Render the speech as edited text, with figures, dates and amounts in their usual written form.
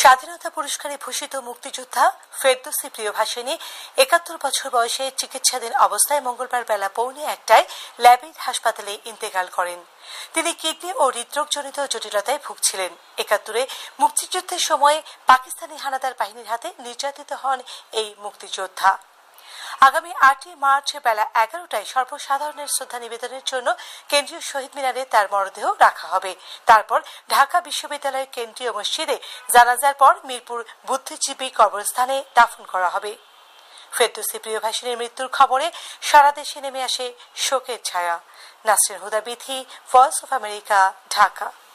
স্বাধীনতা পুরস্কারে ভূষিত মুক্তিযোদ্ধা ফেরদৌসী প্রিয়ভাষিণী ৭১ বছর বয়সে চিকিৎসাধীন অবস্থায় মঙ্গলবার বেলা ১:৩০টায় ল্যাবের হাসপাতালে ইন্তেকাল করেন। তিনি কিডনি ও হৃদরোগজনিত জটিলতায় ভুগছিলেন। ৭১-এ মুক্তিযুদ্ধের সময় পাকিস্তানি হানাদার বাহিনীর হাতে নির্যাতিত হন এই মুক্তিযোদ্ধা। আগামী ৮ই মার্চ বেলা ১১টায় সর্বসাধারণের শ্রদ্ধা নিবেদনের জন্য কেন্দ্রীয় শহীদ মিনারে তার মরদেহ রাখা হবে। তারপর ঢাকা বিশ্ববিদ্যালয়ের কেন্দ্রীয় মসজিদে জানাজার পর মিরপুর বুদ্ধিজীবী কবরস্থানে দাফন করা হবে। ফেরদৌসী প্রিয়ভাষিণীর মৃত্যুর খবরে সারা দেশে নেমে আসে শোকের ছায়া। Nasrin Huda Bithi, voice of America, Dhaka.